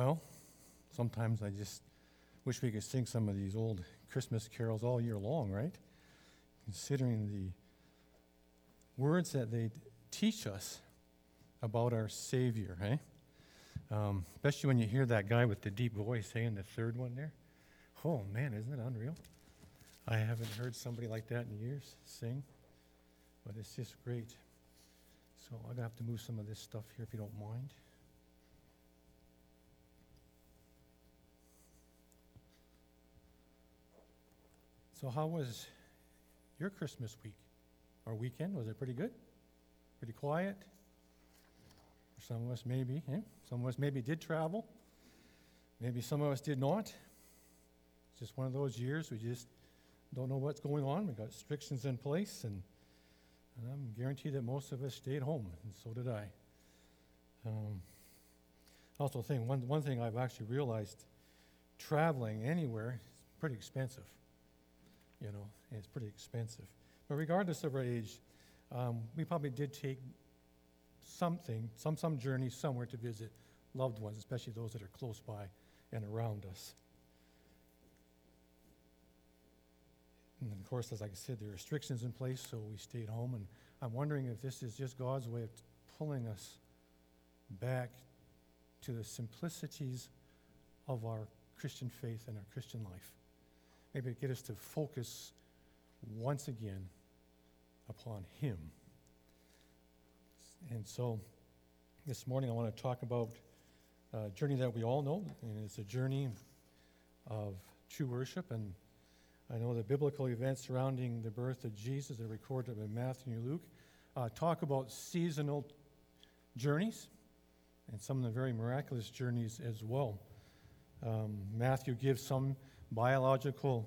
Well, sometimes I just wish we could sing some of these old Christmas carols all year long, right? Considering the words that they teach us about our Savior, eh? Especially when you hear that guy with the deep voice saying the third one there. Oh, man, isn't it unreal? I haven't heard somebody like that in years sing, but it's just great. So I'm going to have to move some of this stuff here if you don't mind. So how was your Christmas week or weekend? Was it pretty good? Pretty quiet? For some of us maybe, eh? Some of us maybe did travel. Maybe some of us did not. It's just one of those years we just don't know what's going on. We got restrictions in place, and I'm guaranteed that most of us stayed home, and so did I. Also think one thing I've actually realized, traveling anywhere is pretty expensive. You know, it's pretty expensive. But regardless of our age, we probably did take some journey somewhere to visit loved ones, especially those that are close by and around us. And of course, as I said, there are restrictions in place, so we stayed home. And I'm wondering if this is just God's way of pulling us back to the simplicities of our Christian faith and our Christian life. Maybe get us to focus once again upon Him. And so this morning I want to talk about a journey that we all know, and it's a journey of true worship. And I know the biblical events surrounding the birth of Jesus are recorded in Matthew and Luke talk about seasonal journeys and some of the very miraculous journeys as well. Matthew gives some biological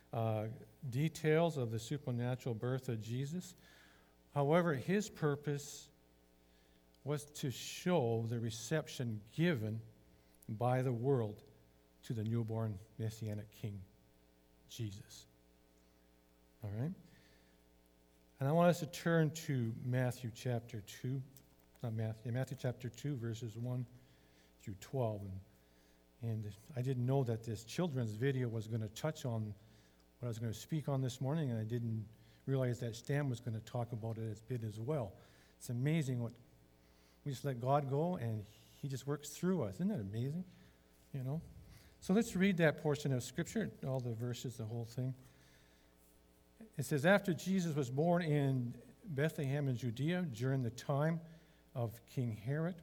details of the supernatural birth of Jesus. However, his purpose was to show the reception given by the world to the newborn Messianic King, Jesus. All right? And I want us to turn to Matthew chapter 2, Matthew chapter 2, verses 1 through 12. And I didn't know that this children's video was going to touch on what I was going to speak on this morning, and I didn't realize that Stan was going to talk about it a bit as well. It's amazing what we just let God go, and He just works through us. Isn't that amazing? You know? So let's read that portion of Scripture, all the verses, the whole thing. It says, after Jesus was born in Bethlehem in Judea during the time of King Herod,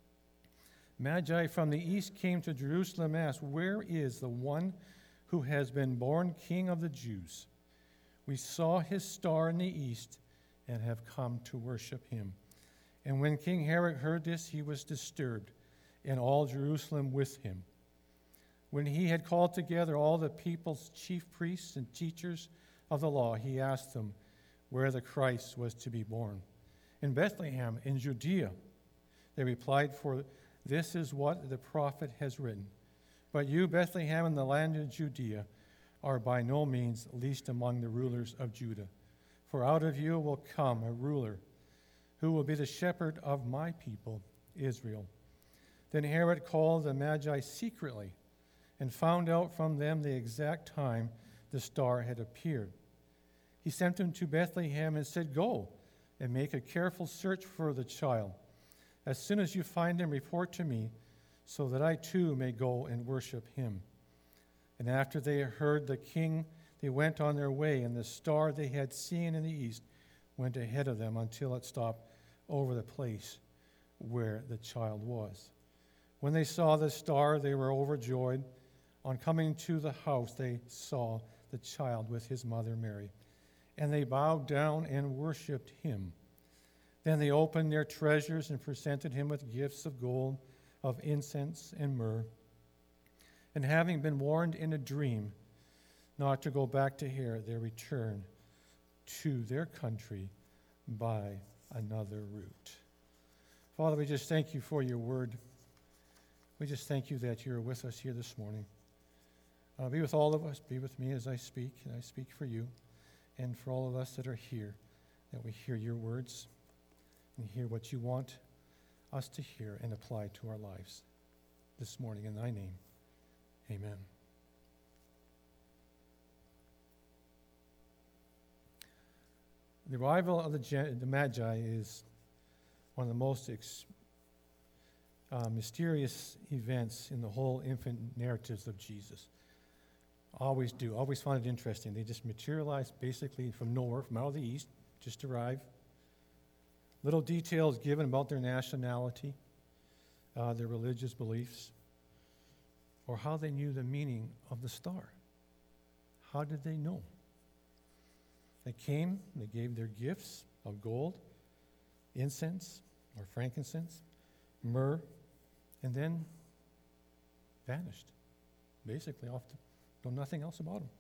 Magi from the east came to Jerusalem and asked, where is the one who has been born King of the Jews? We saw his star in the east and have come to worship him. And when King Herod heard this, he was disturbed, and all Jerusalem with him. When he had called together all the people's chief priests and teachers of the law, he asked them where the Christ was to be born. In Bethlehem, in Judea, they replied, for this is what the prophet has written. But you, Bethlehem, in the land of Judea, are by no means least among the rulers of Judah. For out of you will come a ruler who will be the shepherd of my people, Israel. Then Herod called the Magi secretly and found out from them the exact time the star had appeared. He sent them to Bethlehem and said, go and make a careful search for the child. As soon as you find him, report to me, so that I too may go and worship him. And after they heard the king, they went on their way, and the star they had seen in the east went ahead of them until it stopped over the place where the child was. When they saw the star, they were overjoyed. On coming to the house, they saw the child with his mother Mary, and they bowed down and worshipped him. Then they opened their treasures and presented him with gifts of gold, of incense and myrrh. And having been warned in a dream not to go back to Herod, they returned to their country by another route. Father, we just thank you for your word. We just thank you that you're with us here this morning. Be with all of us. Be with me as I speak, and I speak for you and for all of us that are here, that we hear your words and hear what you want us to hear and apply to our lives. this morning in thy name. Amen. The arrival of the Magi is one of the most mysterious events in the whole infant narratives of Jesus. Always find it interesting. They just materialize basically from nowhere, from out of the east, just arrive. Little details given about their nationality, their religious beliefs, or how they knew the meaning of the star. How did they know? They came, they gave their gifts of gold, incense, or frankincense, myrrh, and then vanished. Basically, know nothing else about them.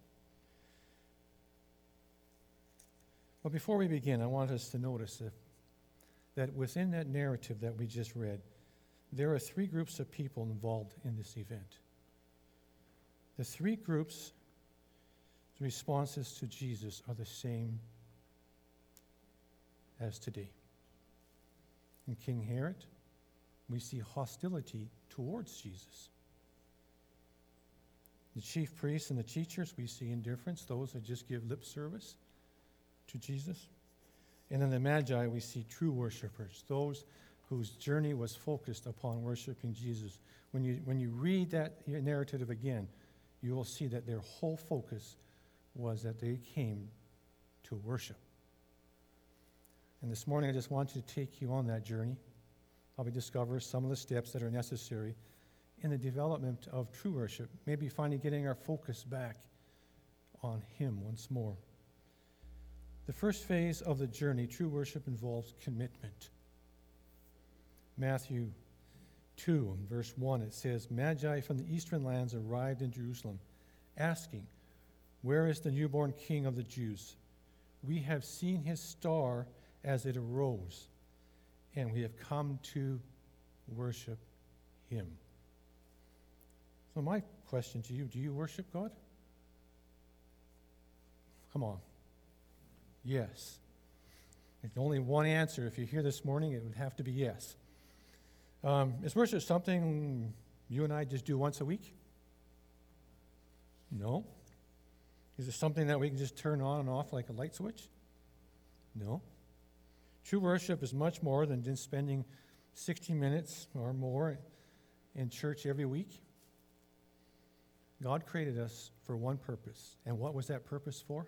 But before we begin, I want us to notice that within that narrative that we just read, there are three groups of people involved in this event. The three groups' responses to Jesus are the same as today. In King Herod, we see hostility towards Jesus. The chief priests and the teachers, we see indifference, those that just give lip service to Jesus. And in the Magi, we see true worshipers, those whose journey was focused upon worshiping Jesus. When you read that narrative again, you will see that their whole focus was that they came to worship. And this morning, I just want you to take you on that journey. Probably discover some of the steps that are necessary in the development of true worship, maybe finally getting our focus back on Him once more. The first phase of the journey, true worship, involves commitment. Matthew 2, verse 1, it says, Magi from the eastern lands arrived in Jerusalem, asking, "Where is the newborn King of the Jews? We have seen his star as it arose, and we have come to worship him." So my question to you, do you worship God? Come on. Yes. There's only one answer. If you're here this morning, it would have to be yes. Is worship something you and I just do once a week? No. Is it something that we can just turn on and off like a light switch? No. True worship is much more than just spending 60 minutes or more in church every week. God created us for one purpose. And what was that purpose for?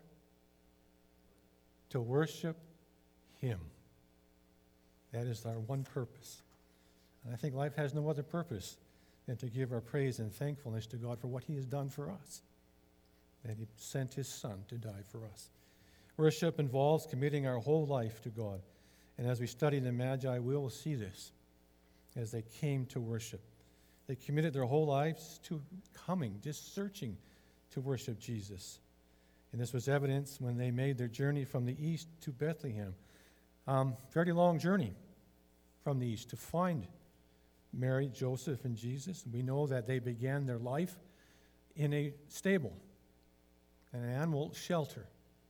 To worship Him. That is our one purpose. And I think life has no other purpose than to give our praise and thankfulness to God for what He has done for us. That He sent His Son to die for us. Worship involves committing our whole life to God. And as we study the Magi, we will see this as they came to worship. They committed their whole lives to coming, just searching to worship Jesus. And this was evidenced when they made their journey from the east to Bethlehem. Fairly long journey from the east to find Mary, Joseph, and Jesus. We know that they began their life in a stable, an animal shelter.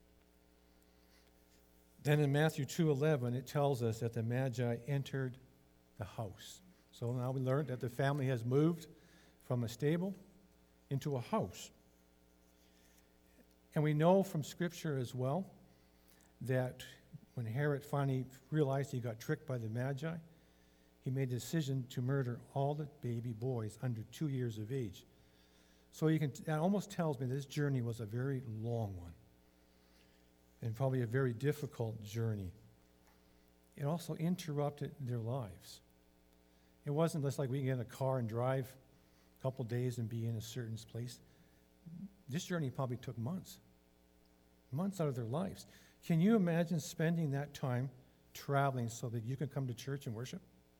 Then in Matthew 2:11, it tells us that the Magi entered the house. So now we learned that the family has moved from a stable into a house. And we know from Scripture as well that when Herod finally realized he got tricked by the Magi, he made a decision to murder all the baby boys under 2 years of age. So that almost tells me this journey was a very long one and probably a very difficult journey. It also interrupted their lives. It wasn't just like we can get in a car and drive a couple days and be in a certain place. This journey probably took months out of their lives. Can you imagine spending that time traveling so that you can come to church and worship?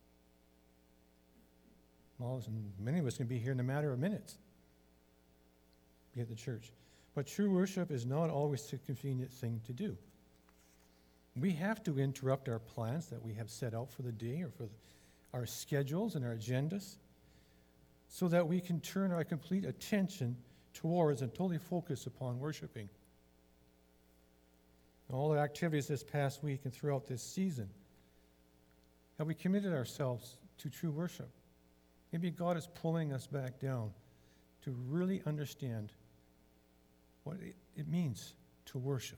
Well, many of us can be here in a matter of minutes. Be at the church. But true worship is not always a convenient thing to do. We have to interrupt our plans that we have set out for the day or for our schedules and our agendas so that we can turn our complete attention towards and totally focus upon worshiping. All the activities this past week and throughout this season, have we committed ourselves to true worship? Maybe God is pulling us back down to really understand what it means to worship.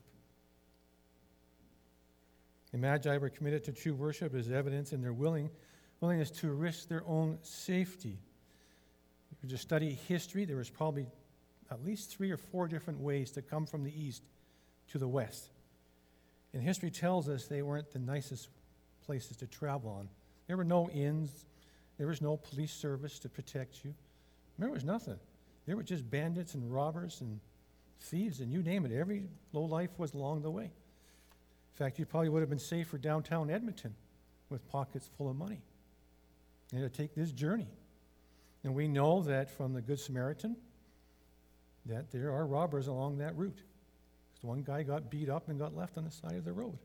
The Magi were committed to true worship as evidence in their willingness to risk their own safety. If you just study history, there was probably at least 3 or 4 different ways to come from the east to the west. And history tells us they weren't the nicest places to travel on. There were no inns. There was no police service to protect you. There was nothing. There were just bandits and robbers and thieves, and you name it. Every low life was along the way. In fact, you probably would have been safe for downtown Edmonton with pockets full of money. You had to take this journey. And we know that from the Good Samaritan that there are robbers along that route. Because one guy got beat up and got left on the side of the road.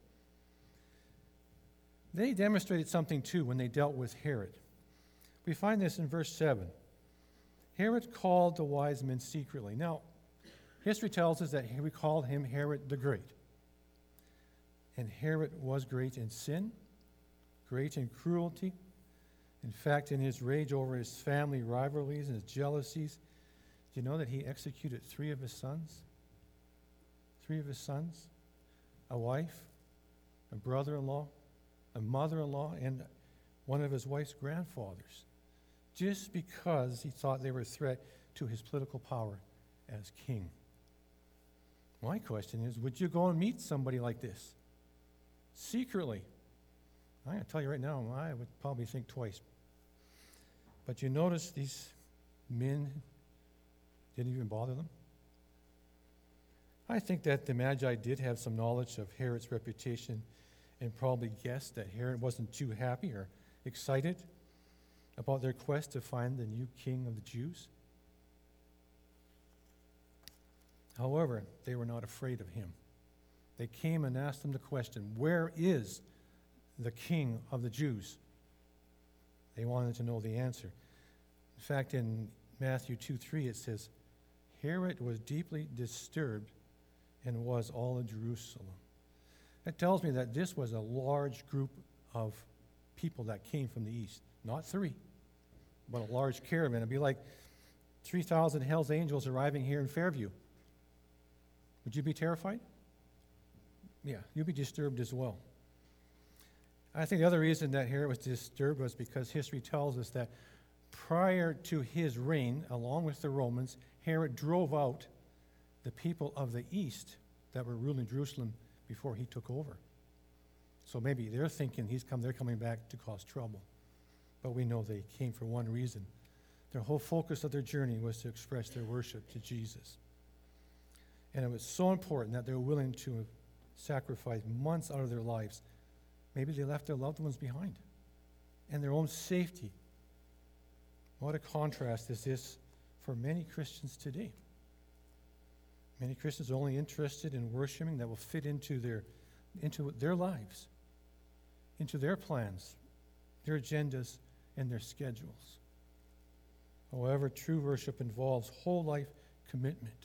They demonstrated something too when they dealt with Herod. We find this in verse 7. Herod called the wise men secretly. Now, history tells us that we called him Herod the Great. And Herod was great in sin, great in cruelty. In fact, in his rage over his family rivalries and his jealousies, do you know that he executed 3 of his sons? 3 of his sons, a wife, a brother-in-law, a mother-in-law, and one of his wife's grandfathers, just because he thought they were a threat to his political power as king. My question is, would you go and meet somebody like this secretly? I'm going to tell you right now, I would probably think twice. But you notice these men didn't even bother them? I think that the Magi did have some knowledge of Herod's reputation and probably guessed that Herod wasn't too happy or excited about their quest to find the new king of the Jews. However, they were not afraid of him. They came and asked him the question, where is the king of the Jews? They wanted to know the answer. In fact, in Matthew 2:3, it says, Herod was deeply disturbed and was all in Jerusalem. That tells me that this was a large group of people that came from the east. Not 3, but a large caravan. It'd be like 3,000 Hell's Angels arriving here in Fairview. Would you be terrified? Yeah, you'd be disturbed as well. I think the other reason that Herod was disturbed was because history tells us that prior to his reign, along with the Romans, Herod drove out the people of the east that were ruling Jerusalem before he took over. So maybe they're thinking they're coming back to cause trouble. But we know they came for one reason. Their whole focus of their journey was to express their worship to Jesus. And it was so important that they were willing to sacrifice months out of their lives. Maybe they left their loved ones behind and their own safety. What a contrast is this for many Christians today. Many Christians are only interested in worshiping that will fit into their lives, into their plans, their agendas, and their schedules. However, true worship involves whole life commitment.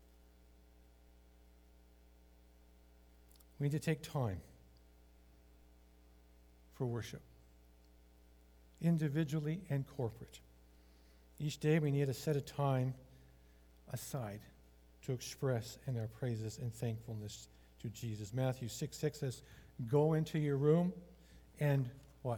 We need to take time for worship, individually and corporate. Each day we need to set a time aside to express in our praises and thankfulness to Jesus. Matthew 6:6 says, go into your room and what?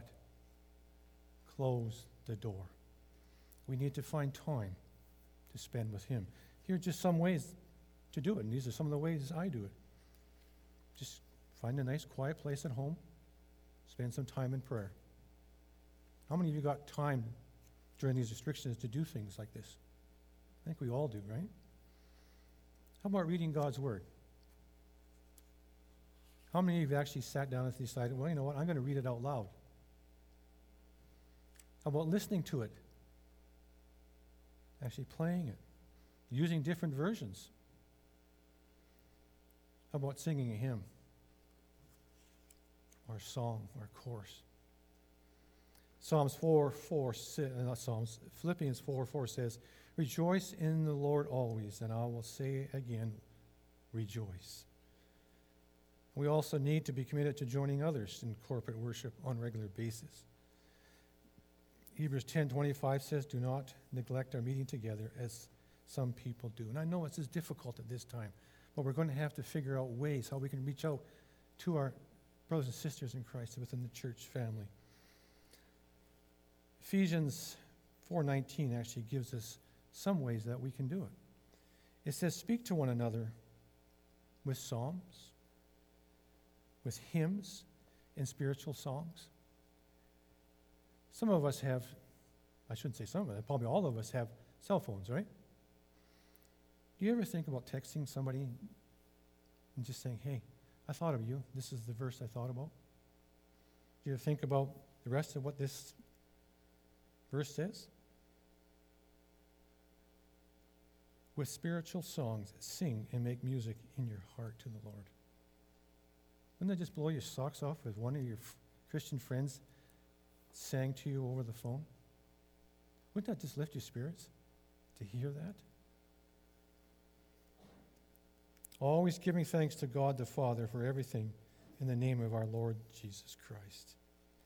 Close the door. We need to find time to spend with him. Here are just some ways to do it, and these are some of the ways I do it. Just find a nice quiet place at home, spend some time in prayer. How many of you got time during these restrictions to do things like this? I think we all do, right? How about reading God's Word? How many of you actually sat down and decided, well, you know what, I'm going to read it out loud? How about listening to it? Actually playing it, using different versions. How about singing a hymn or a song or a chorus? Philippians 4:4 says, rejoice in the Lord always, and I will say again, rejoice. We also need to be committed to joining others in corporate worship on a regular basis. Hebrews 10:25 says, "Do not neglect our meeting together as some people do." And I know it's difficult at this time, but we're going to have to figure out ways how we can reach out to our brothers and sisters in Christ within the church family. Ephesians 4:19 actually gives us some ways that we can do it. It says, "Speak to one another with psalms, with hymns, and spiritual songs." Some of us have, I shouldn't say some of us, probably all of us have cell phones, right? Do you ever think about texting somebody and just saying, "Hey, I thought of you. This is the verse I thought about"? Do you ever think about the rest of what this verse says? "With spiritual songs, sing and make music in your heart to the Lord." Wouldn't that just blow your socks off if one of your Christian friends sang to you over the phone? Wouldn't that just lift your spirits to hear that? Always giving thanks to God the Father for everything in the name of our Lord Jesus Christ.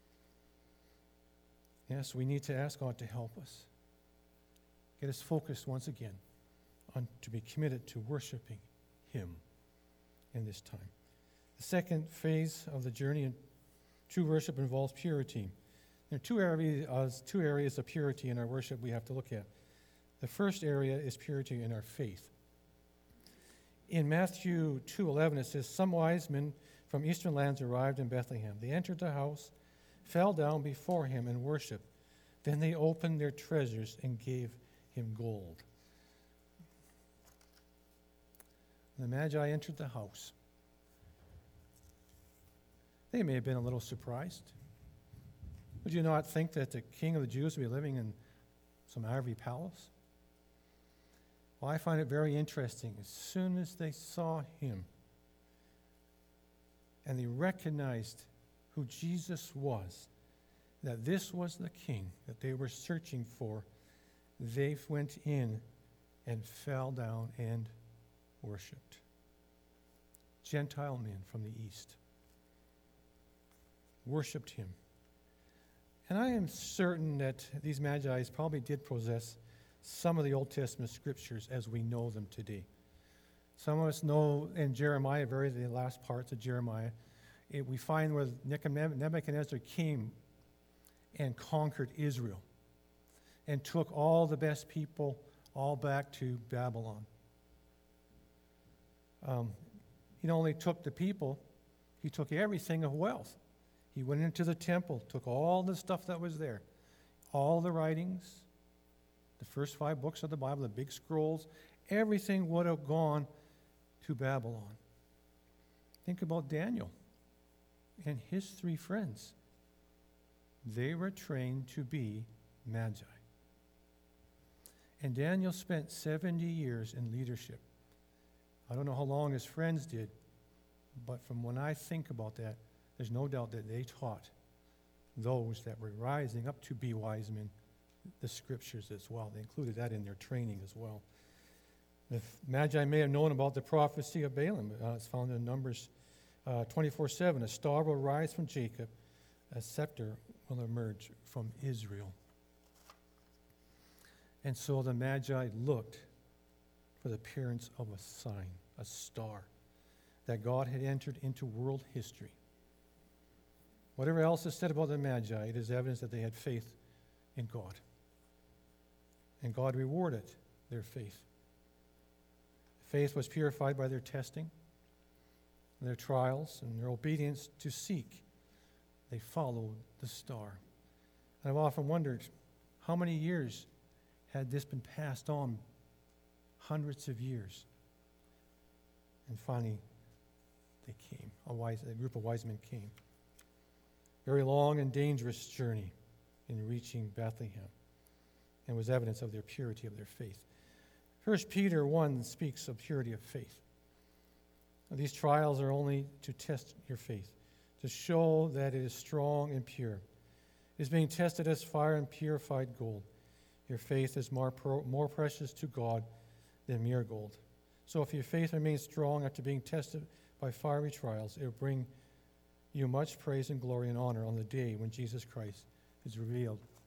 Yes, we need to ask God to help us. Get us focused once again on to be committed to worshiping Him in this time. The second phase of the journey in true worship involves purity. There are two areas of purity in our worship we have to look at. The first area is purity in our faith. In Matthew 2:11, it says, "Some wise men from eastern lands arrived in Bethlehem. They entered the house, fell down before him, and worshiped. Then they opened their treasures and gave him gold." The Magi entered the house. They may have been a little surprised. Would you not think that the king of the Jews would be living in some ivory palace? Well, I find it very interesting. As soon as they saw him and they recognized who Jesus was, that this was the king that they were searching for, they went in and fell down and worshipped. Gentile men from the east worshipped him. And I am certain that these Magi probably did possess some of the Old Testament scriptures as we know them today. Some of us know in Jeremiah, the last parts of Jeremiah, we find where Nebuchadnezzar came and conquered Israel and took all the best people all back to Babylon. He not only took the people, he took everything of wealth. He went into the temple, took all the stuff that was there, all the writings, the first 5 books of the Bible, the big scrolls, everything would have gone to Babylon. Think about Daniel and his 3 friends. They were trained to be Magi. And Daniel spent 70 years in leadership. I don't know how long his friends did, but from when I think about that, there's no doubt that they taught those that were rising up to be wise men the scriptures as well. They included that in their training as well. The Magi may have known about the prophecy of Balaam. It's found in Numbers 24:7. "A star will rise from Jacob, a scepter will emerge from Israel." And so the Magi looked for the appearance of a sign, a star, that God had entered into world history. Whatever else is said about the Magi, it is evidence that they had faith in God. And God rewarded their faith. Faith was purified by their testing, their trials, and their obedience to seek. They followed the star. And I've often wondered, how many years had this been passed on? Hundreds of years. And finally, they came. A group of wise men came. Very long and dangerous journey in reaching Bethlehem, and was evidence of their purity of their faith. 1 Peter 1 speaks of purity of faith. These trials are only to test your faith, to show that it is strong and pure. It is being tested as fire and purified gold. Your faith is more precious to God than mere gold. So if your faith remains strong after being tested by fiery trials, it will bring you much praise and glory and honor on the day when Jesus Christ is revealed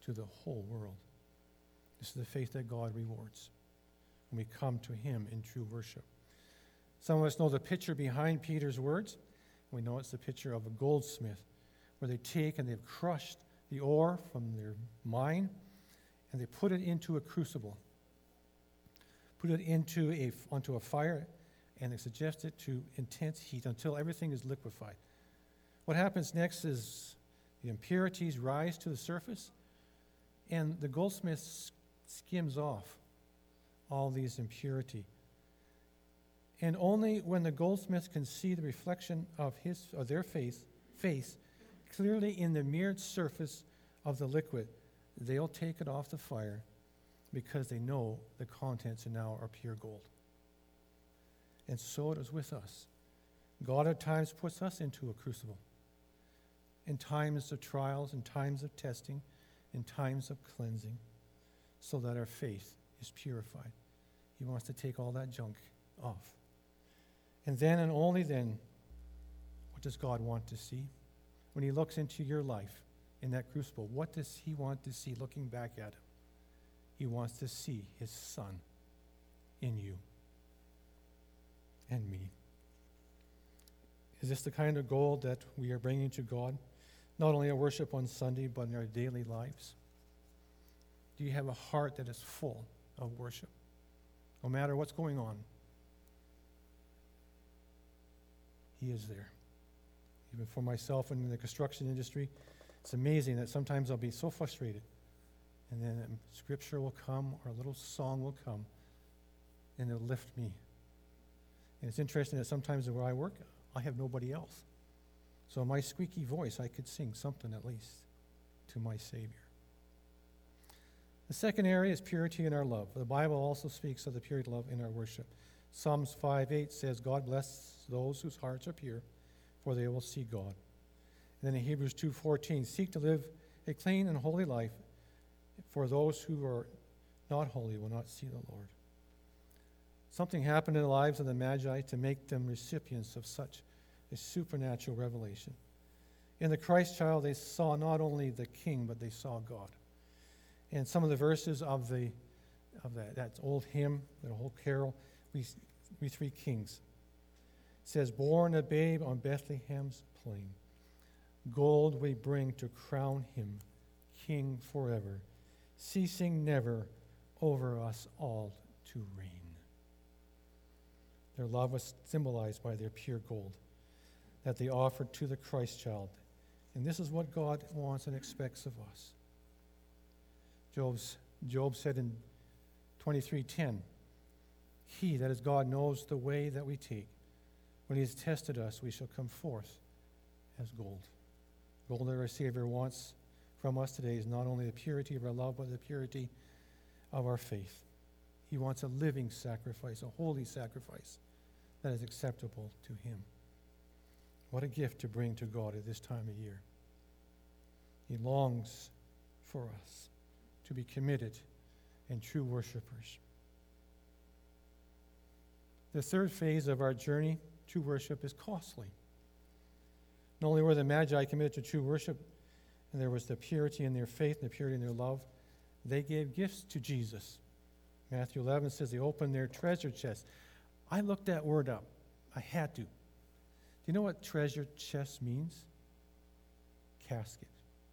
to the whole world. This is the faith that God rewards when we come to him in true worship. Some of us know the picture behind Peter's words. We know it's the picture of a goldsmith where they take and they've crushed the ore from their mine and they put it into a crucible, put it onto a fire, and they suggest it to intense heat until everything is liquefied. What happens next is the impurities rise to the surface, and the goldsmith skims off all these impurity. And only when the goldsmith can see the reflection of their face clearly in the mirrored surface of the liquid, they'll take it off the fire because they know the contents now are pure gold. And so it is with us. God at times puts us into a crucible. In times of trials, in times of testing, in times of cleansing, so that our faith is purified. He wants to take all that junk off. And then and only then, what does God want to see? When he looks into your life in that crucible, what does he want to see looking back at him? He wants to see his Son in you and me. Is this the kind of gold that we are bringing to God? Not only at worship on Sunday, but in our daily lives? Do you have a heart that is full of worship? No matter what's going on, he is there. Even for myself in the construction industry, it's amazing that sometimes I'll be so frustrated, and then scripture will come or a little song will come, and it'll lift me. And it's interesting that sometimes where I work, I have nobody else. So in my squeaky voice, I could sing something at least to my Savior. The second area is purity in our love. The Bible also speaks of the purity of love in our worship. Psalms 5:8 says, God bless those whose hearts are pure, for they will see God. And then in Hebrews 2:14, seek to live a clean and holy life, for those who are not holy will not see the Lord. Something happened in the lives of the Magi to make them recipients of such a supernatural revelation. In the Christ child, they saw not only the King, but they saw God. And some of the verses of that old hymn, that whole carol, we three kings. It says, born a babe on Bethlehem's plain, gold we bring to crown him king forever, ceasing never over us all to reign. Their love was symbolized by their pure gold that they offered to the Christ child. And this is what God wants and expects of us. Job said in 23:10, he, that is God, knows the way that we take. When he has tested us, we shall come forth as gold. Gold that our Savior wants from us today is not only the purity of our love, but the purity of our faith. He wants a living sacrifice, a holy sacrifice that is acceptable to him. What a gift to bring to God at this time of year. He longs for us to be committed and true worshipers. The third phase of our journey to worship is costly. Not only were the Magi committed to true worship, and there was the purity in their faith and the purity in their love, they gave gifts to Jesus. Matthew 11 says they opened their treasure chest. I looked that word up. I had to. Do you know what treasure chest means? Casket.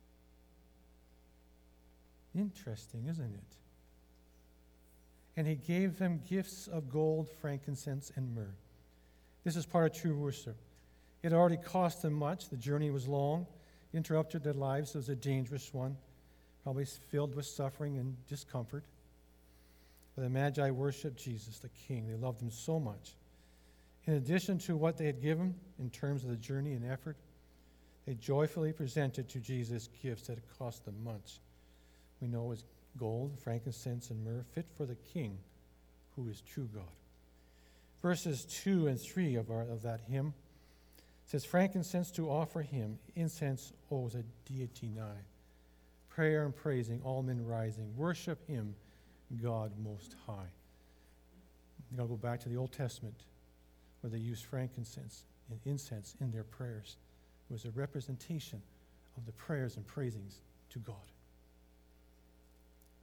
Interesting, isn't it? And he gave them gifts of gold, frankincense, and myrrh. This is part of true worship. It already cost them much. The journey was long, interrupted their lives. It was a dangerous one, probably filled with suffering and discomfort. But the Magi worshiped Jesus, the King. They loved him so much. In addition to what they had given in terms of the journey and effort, they joyfully presented to Jesus gifts that had cost them much. We know it was gold, frankincense, and myrrh, fit for the King, who is true God. Verses 2 and 3 of that hymn says, frankincense to offer him, incense owes a deity nigh. Prayer and praising, all men rising, worship him, God most high. You got to go back to the Old Testament where they used frankincense and incense in their prayers. It was a representation of the prayers and praisings to God.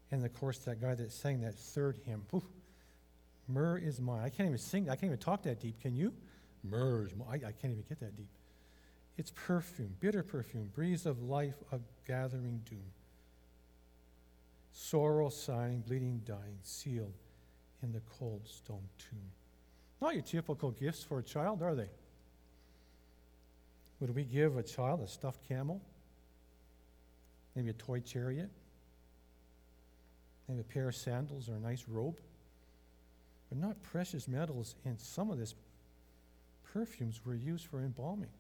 And of course, that guy that sang that third hymn, poof, myrrh is mine. I can't even sing. I can't even talk that deep. Can you? Myrrh is mine. I can't even get that deep. It's perfume, bitter perfume, breeze of life, of gathering doom. Sorrow, sighing, bleeding, dying, sealed in the cold stone tomb. Not your typical gifts for a child, are they? Would we give a child a stuffed camel? Maybe a toy chariot? Maybe a pair of sandals or a nice robe? But not precious metals, and some of this perfumes were used for embalming.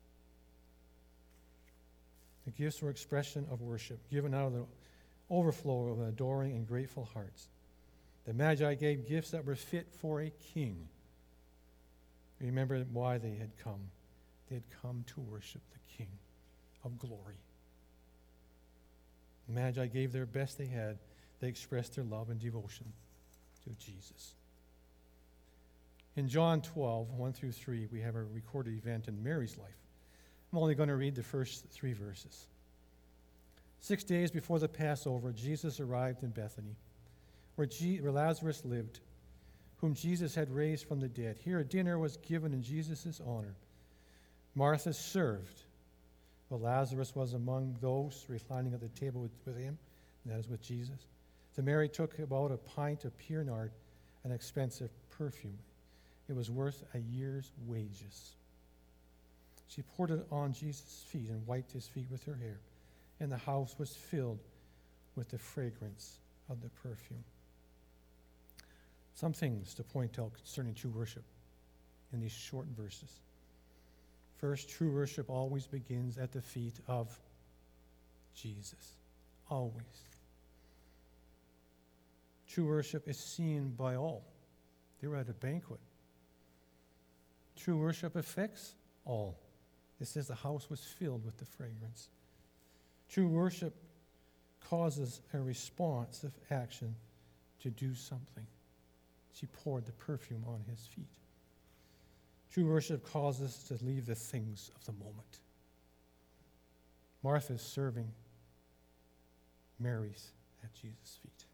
The gifts were expression of worship, given out of the overflow of adoring and grateful hearts. The Magi gave gifts that were fit for a king. Remember why they had come. They had come to worship the King of glory. The Magi gave their best they had. They expressed their love and devotion to Jesus. In John 12, 1 through 3, we have a recorded event in Mary's life. I'm only going to read the first 3 verses. 6 days before the Passover, Jesus arrived in Bethany, where Lazarus lived, whom Jesus had raised from the dead. Here a dinner was given in Jesus' honor. Martha served, while Lazarus was among those reclining at the table with him, and that is with Jesus. So Mary took about a pint of pure nard, an expensive perfume. It was worth a year's wages. She poured it on Jesus' feet and wiped his feet with her hair, and the house was filled with the fragrance of the perfume. Some things to point out concerning true worship in these short verses. First, true worship always begins at the feet of Jesus. Always. True worship is seen by all. They were at a banquet. True worship affects all. It says the house was filled with the fragrance. True worship causes a responsive action to do something. She poured the perfume on his feet. True worship causes us to leave the things of the moment. Martha's serving, Mary's at Jesus' feet.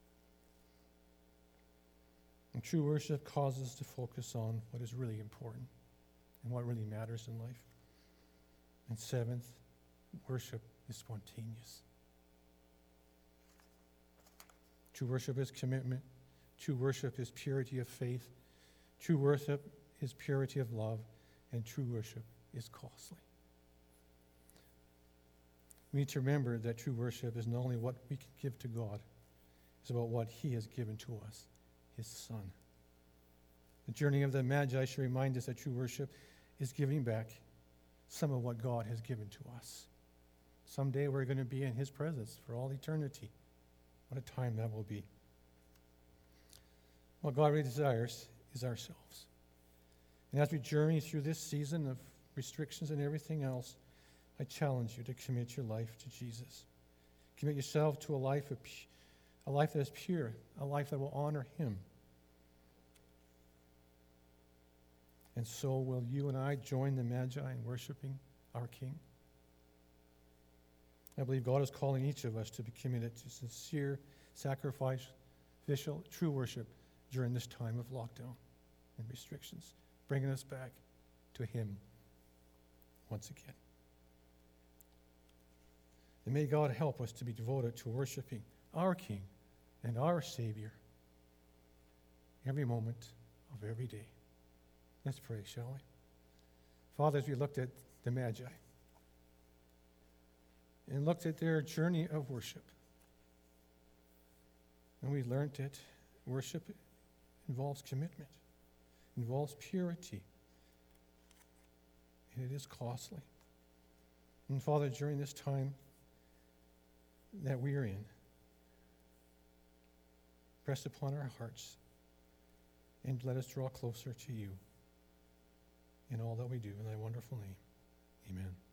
And true worship causes us to focus on what is really important and what really matters in life. And seventh, worship is spontaneous. True worship is commitment. True worship is purity of faith. True worship is purity of love. And true worship is costly. We need to remember that true worship is not only what we can give to God, it's about what he has given to us, his Son. The journey of the Magi should remind us that true worship is giving back some of what God has given to us. Someday we're going to be in his presence for all eternity. What a time that will be. What God really desires is ourselves. And as we journey through this season of restrictions and everything else, I challenge you to commit your life to Jesus. Commit yourself to a life that is pure, a life that will honor him. And so will you and I join the Magi in worshiping our King? I believe God is calling each of us to be committed to sincere, sacrificial, true worship during this time of lockdown and restrictions, bringing us back to him once again. And may God help us to be devoted to worshiping our King and our Savior every moment of every day. Let's pray, shall we? Father, as we looked at the Magi and looked at their journey of worship, and we learned that worship involves commitment, involves purity, and it is costly. And Father, during this time that we are in, press upon our hearts and let us draw closer to you in all that we do. In thy wonderful name, amen.